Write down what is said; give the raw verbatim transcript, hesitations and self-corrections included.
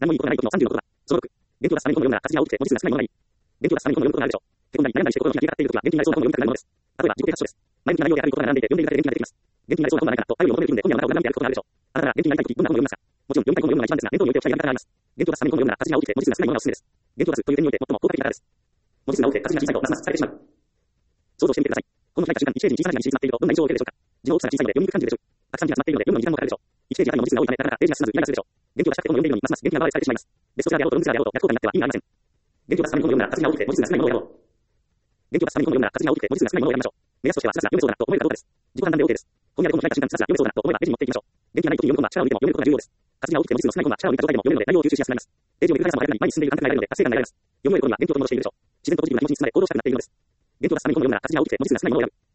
何もいいことがない時のさんじゅうのことだ。そのろく、現金はさんにんのような価値が大きくて文字数が少ないものがいい。現金はさんにんのようなことがあるでしょう。結婚なり悩んだりして心に気がかかっている時は現金になりそうな本を読みたくなるものです。例えば自己啓発書です。前向きな内容であることが並んでいて読んでいるだけで元気が出てきます。現金になりそうな本がないかなと頼りを求める気分で本や漫画を眺めていることがあるでしょう。あなたが現金になりたい時どんな本を読みますか。もちろん読みたい本を読むのが一番ですが、念頭に置いておきたいやり方があります。現金はさんにんのような価値が大きくて文字数が少ないものがおすすめです。現金を出すという点において最も効果的な方です。文字数が多くて価値が小さいとますます疲れてしまう。想像してみてください。本の開いた瞬間いちページに小さな字がにじ詰まっているとどんな印象を受けるでしょうか。字の大きさが小さいので読みにくく感じるでしょう。たくさん字が詰まっているので読むのに時間もかかるでしょう。いちページあたりの文字数が多いためなかなかページが進まずイライラするでしょう。現金を出したくて本を読んでいるのにますます現金が奪われ疲れてしまいます。ベストセラーであろうとロングセラーであろうと逆効果になっては意味がありません。現金を出すために本を読むなら価値が大きくて文字数が少ないものを選ぼう。現金を出すために本を読むなら価値が大きくて文字数が少ないものを選びましょう。目安としてはさら読めそうだなと思えるかどうかです。自己判断で OK です。本やで本の開いた瞬間さら読めそうだなと思えばページに持っていきましょう。現金がない時に読む本は力を入れても読めることが重要です。価値が大きくて文字数の少ない本は力を入れた状態でも読めるので内容を吸収しやすくなります。ページをめくる速さも速くなり前に進んでいる感覚が得られるので達成感が得られます。読めることには現金を取り戻しているでしょう。自然とポジティブな気持ちに進まれ行動したくなっているのです。現金を出すために本を読むなら価値が大きくて文字数が少ないものを選ぶ。